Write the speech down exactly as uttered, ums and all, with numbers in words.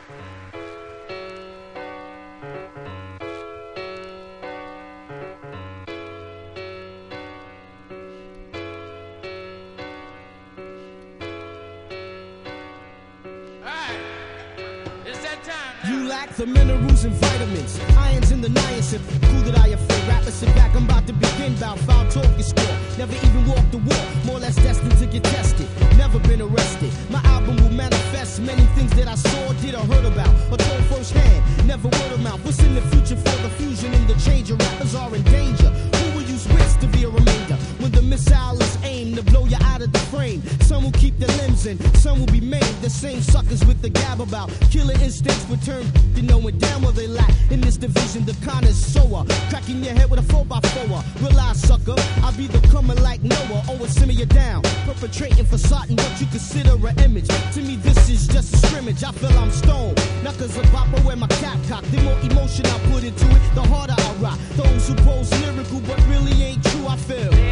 You lack the minerals and vitamins, irons in the niacin. Cool that I afraid. Rappers sit back, I'm about to begin. Bout foul talk is score. Never even walked the walk, more or less destined to get tested. Never been arrested. My album will manifest many things that I saw, did or heard about, or told firsthand. Never word of mouth. What's in the future for the fusion and the change? Your rappers are in danger. Who will use wits to be a remainder when the missile is aimed to blow you out of the frame? Some will keep their limbs in, some will be maimed. The same suckers with the gab about killer instincts return, you knowing damn well they lack. In this division, the connoisseur, cracking your head with a four by four. Realize, sucker, I'll be the coming like Noah. Always simmer you down, perpetrating for certain what you consider an image. To me, this is just a scrimmage. I feel I'm stoned. Not cause a bop, I wear my cap cock. The more emotion I put into it, the harder I rock. Those who pose lyrical but really ain't true, I feel.